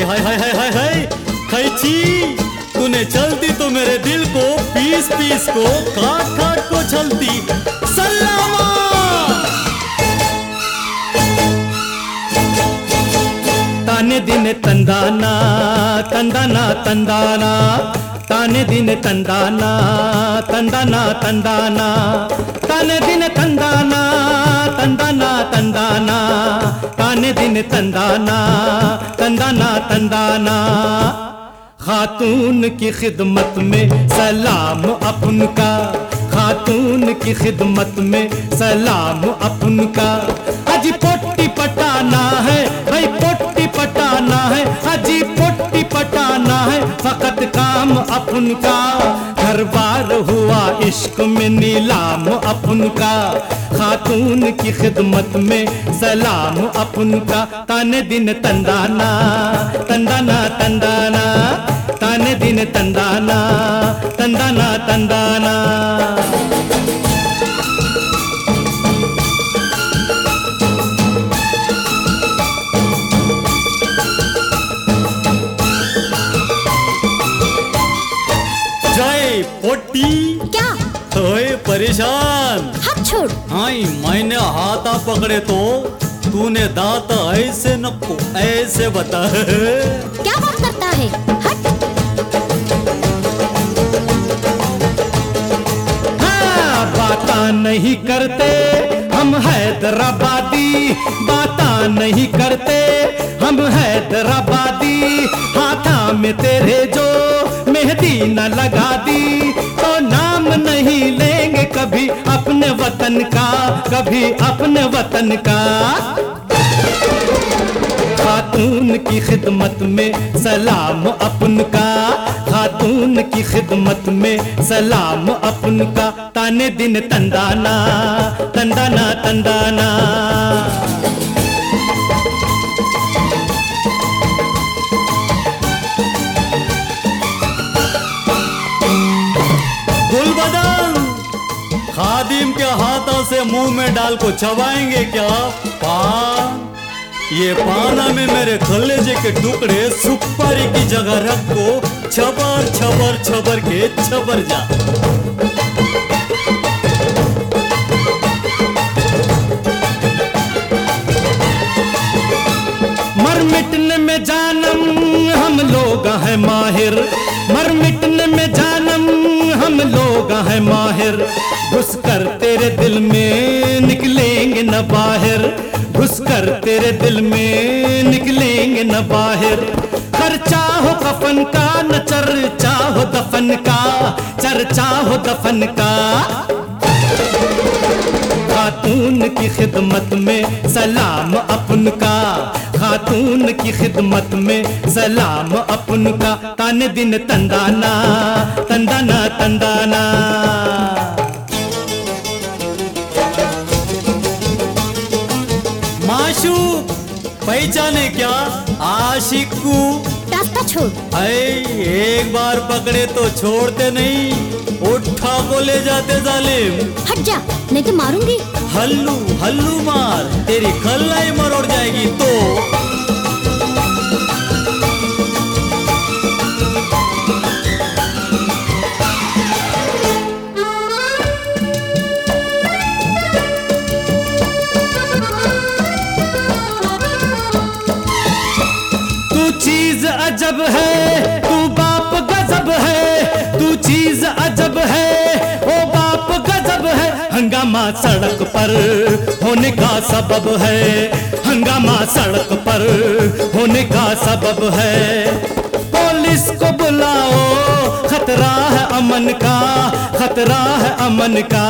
हाय हाय हाय हाय हाय हाय खैची, तूने चलती तो मेरे दिल को पीस पीस को काट काट को चलती। सलामा ताने दिन तंदाना तंदाना तंदाना, ताने दिन तंदाना तंदाना तंदाना, ताने दिन तंदाना तंदाना तंदाना, ताने दिन तंदाना तंदाना तंदाना। खातून की खिदमत में सलाम अपन का, खातून की खिदमत में सलाम अपन का। अजी पोट्टी पटाना है भाई, पोट्टी पटाना है, अजी पोट्टी पटाना है, फकत काम अपन का। घर बार हुआ इश्क में नीलाम अपन का, खातून की खिदमत में सलाम अपन का। ताने दिन तंदाना तंदाना तंदाना, ताने दिन तंदाना तंदाना तंदाना। जय पोटी क्या ओए परेशान, हाथ छोड़। आई मैंने हाथा पकड़े तो तूने दांत ऐसे नको ऐसे बता। क्या बात करता है, हट। हाँ, बाता नहीं करते हम हैदराबादी, बाता नहीं करते हम हैदराबादी। हाथा में तेरे जो मेहंदी न लगा दी तो नाम नहीं लेंगे कभी अपने वतन का, कभी अपने वतन का। खातून की खिदमत में सलाम अपन का, खातून की खिदमत में सलाम अपन का। ताने दिन तंदाना तंदाना तंदाना। गुलबदन खादिम के हाथों से मुंह में डाल को चबाएंगे क्या पान? ये पाना में मेरे कलेजे के टुकड़े सुपारी की जगह रख को छबर छबर छबर के छबर जा। मर मिटने में जानम हम लोग हैं माहिर, मर मिटने में जानम हम लोग हैं माहिर। घुस कर तेरे दिल में निकलेंगे न बाहर, घुस कर तेरे दिल में निकलेंगे न बाहर। खर्चा हो कफन का न चर्चा हो दफन का, चर्चा हो दफन का। खातून की खिदमत में सलाम अपन का, खातून की खिदमत में सलाम अपन का। ताने दिन तंदाना तंदाना तंदाना। माशूक पहचाने क्या आशिक को? रास्ता छोड़। एक बार पकड़े तो छोड़ते नहीं, उठा को ले जाते जालिम। हट जा नहीं तो मारूंगी। हल्लू हल्लू मार, तेरी खल्लाई मरोड़ जाएगी तो। तू चीज अजब है, तू बाप गजब है, तू चीज अजब है, ओ बाप गजब है। हंगामा सड़क पर होने का सबब है, हंगामा सड़क पर होने का सबब है। पुलिस को बुलाओ, खतरा है अमन का, खतरा है अमन का।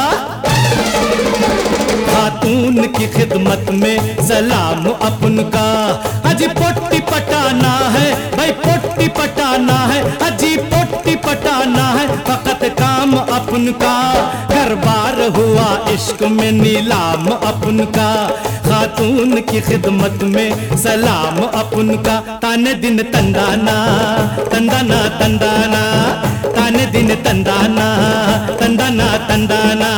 खातून की खिदमत में सलाम अपन का। अजी पोट्टी पटाना है भाई, पोट्टी पटाना है, अजी पोट्टी पटाना है, फकत काम अपन का। घर बार हुआ इश्क में नीलाम अपन का, खातून की खिदमत में सलाम अपन का। ताने दिन तंदाना तंदाना तंदाना, ताने दिन तंदाना तंदाना तंदाना।